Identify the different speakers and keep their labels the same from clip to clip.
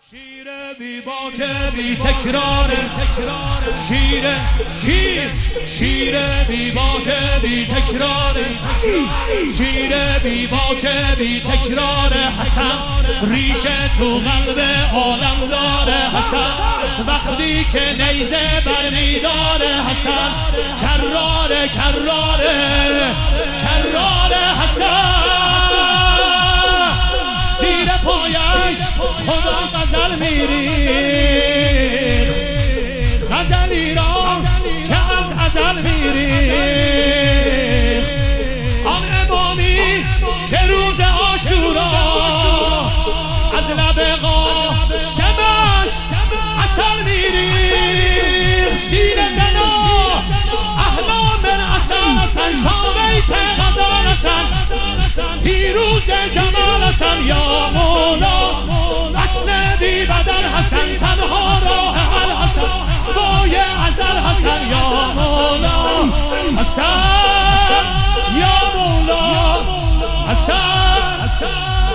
Speaker 1: شیر بی باک بی تکرار شیر بی باک بی تکرار شیر بی باک بی تکرار حسن ریشه تو قلب عالم داره حسن وقتی که نیزه بر میدان حسن کرار حسن زیر پایش خدا غزل میرید غزلی را که از ازل میرید آن امامی که روز عاشورا از لب قاسمش عسل میرید سیر زنا احلام عسل حسن شامیت غزل حسن پیروز جمال حسن یا مولا اصل بی بدن حسن تنها راه حل حسن بای ازل حسن یا مولا حسن یا مولا حسن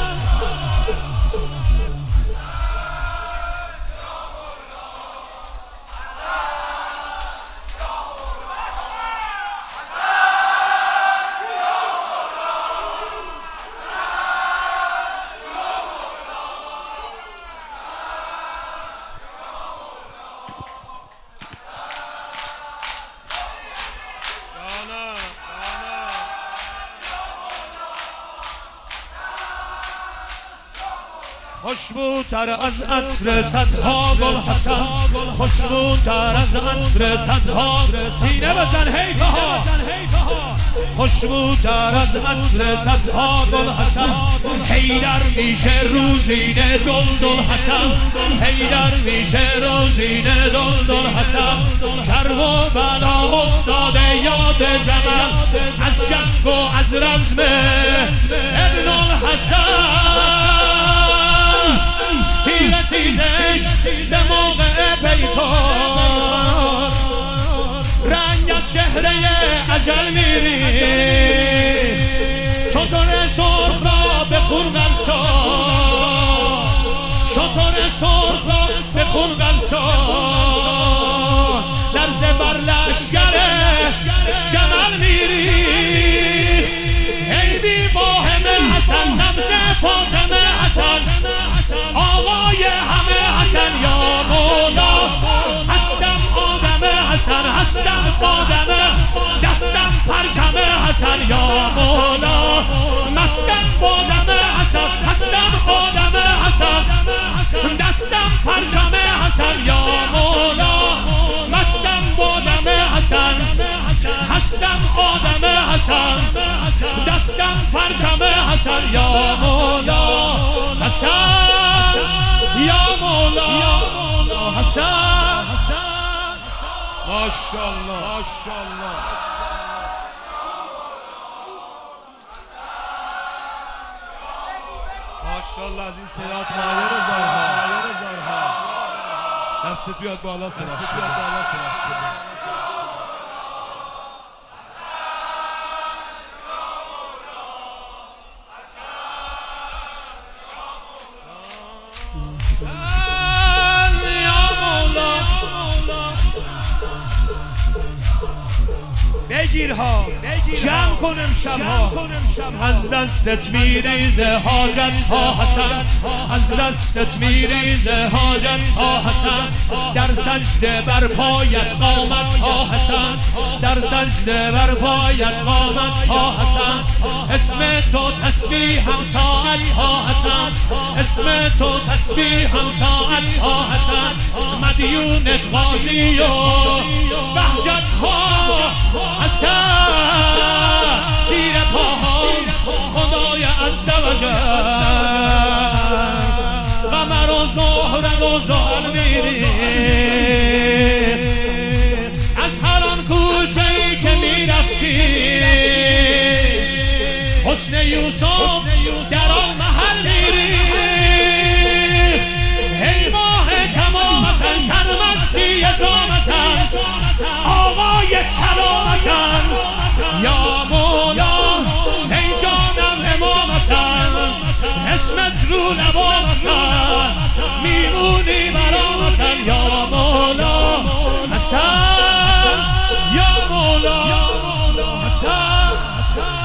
Speaker 1: خوشبوتر از عطر صدها گل حسن خوشبوتر از عطر صدها سینه بزن هیفها خوشبوتر از عطر صدها گل حسن حیدر میشه روزینه دلدل حسن حیدر میشه روزینه دلدل حسن کرب و بلا افتاده یاد جمل از جنگ و از رزم ابن الحسن تیره تیزش به موقع پیکار رنگ از چهره اجل میری شطور سرخ را به خون غلطان شطور سرخ را به خون غلطان در زبر لشگر جمل میری ای بی باهم حسن نبض فاطمه حسن آقای همه حسن یا مولا هستم آدم حسن هستم آدمه دستم پرچم حسن یا مولا مستم بادم حسن هستم آدم حسن دستم پرچم حسن یا مولا مستم بادم حسن هستم آدم حسن دستم پرچم حسن یا مولا حسن یا مولا حسن ماشاءالله ماشاءالله ماشاءالله از این صدات مایه زارها دستت بیاد بالا صداش بزن بگیرها جمع کنم شبها از دستت میریزه حاجت ها حسن از دستت میریزه حاجت ها حسن در سجده بر پایت قامت ها حسن در سجده بر پایت قامت ها حسن اسم تو تسبیح هم ساعت ها حسن اسم تو تسبیح هم ساعت ها حسن مدیونت قاضی و بهجت ها حسن تیر پاهم خدای عزوجل قمر و زهره و زحل میری از هر آن کوچه ای که میرفتی حسن یوسف در آن محل میری ای ماه تمام حسن سرمستی جام حسن آقای کلام حسن یا مولا ای جانم امام حسن اسمت رو لبام حسن میمون حسن